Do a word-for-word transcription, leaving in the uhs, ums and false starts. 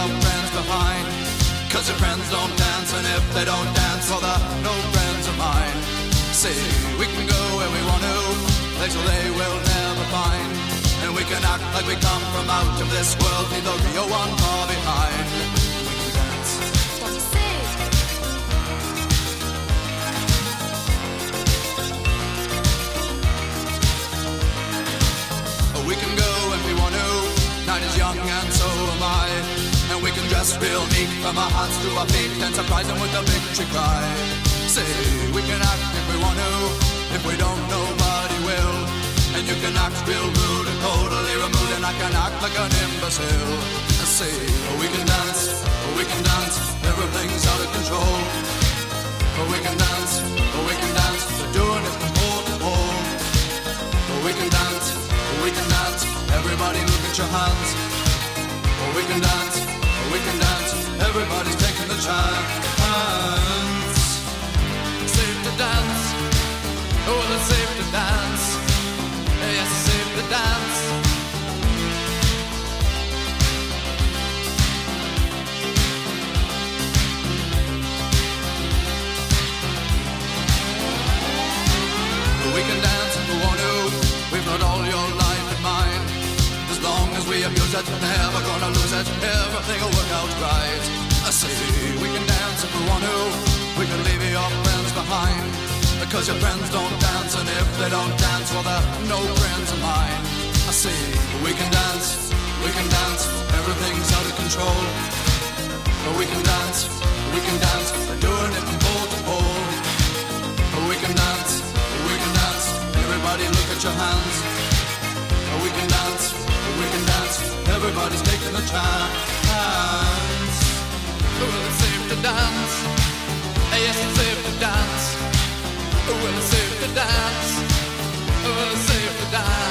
our friends behind. Cause your friends don't dance, and if they don't dance, well they're no friends of mine. See, we can go where we want to, places they will never find. And we can act like we come from out of this world, leave the real one far behind. We can dance. What you say? We can go when we want to, night is young and so am I. And we can dress real neat from our hands to our feet and surprise them with a victory cry. Say, we can act if we want to, if we don't nobody will. And you can act real rude and totally removed, and I can act like an imbecile. I say, we can dance, we can dance, everything's out of control. We can dance, we can dance, we're doing it from pole to pole. We can dance, we can dance, everybody look at your hands. We can dance, we can dance, everybody's taking the chance. Safe to dance, oh it's safe to dance. Yes, it's safe to dance. We can dance if we want to, we've got all your life in mind. As long as we abuse it, never gonna lose it, everything will work out right. I say, we can dance if we want to, we can leave your friends behind. Because your friends don't dance, and if they don't dance, well they're no friends of mine. I say, we can dance, we can dance, everything's out of control. But we can dance, we can dance, we're doing it from pole to pole. But we can dance, we can dance, everybody look at your hands. But we can dance, we can dance, everybody's taking a chance. Well, it's safe to dance, yes it's safe to dance. Well, it's safe to dance, well, it's safe to dance.